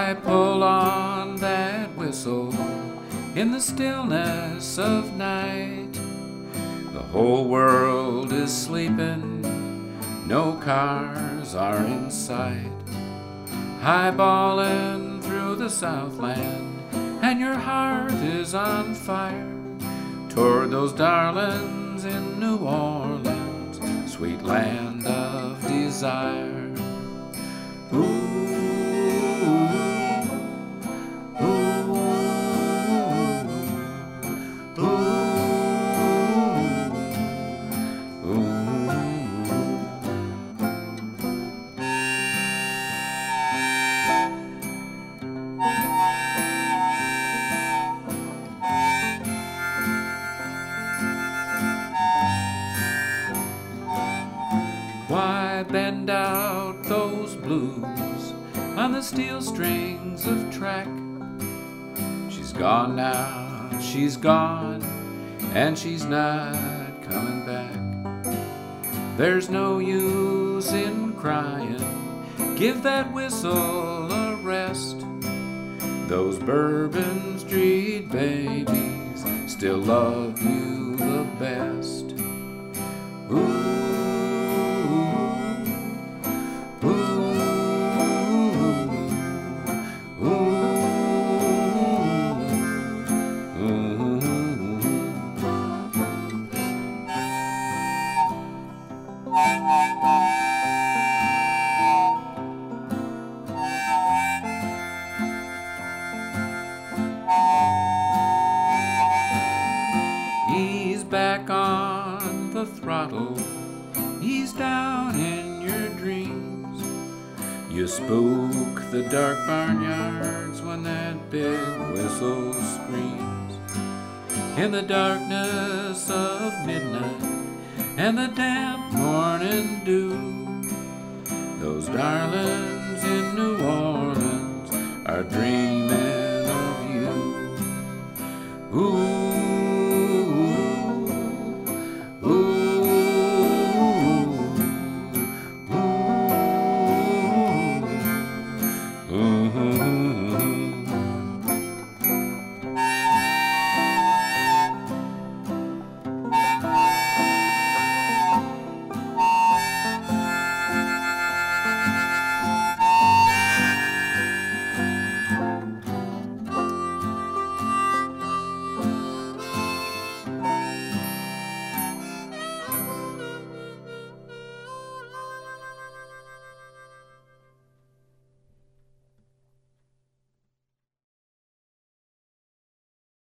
I pull on that whistle in the stillness of night. The whole world is sleeping, no cars are in sight. Highballing through the Southland, and your heart is on fire toward those darlings in New Orleans, sweet land of desire. Ooh. Why bend out those blues on the steel strings of track? She's gone now, she's gone, and she's not coming back. There's no use in crying, give that whistle a rest. Those Bourbon Street babies still love you the best. Ooh. He's back on the throttle, he's down in your dreams. You spook the dark barnyards when that big whistle screams. In the darkness of midnight and the damp morning dew, those darlings in New Orleans are dreaming of you. Ooh.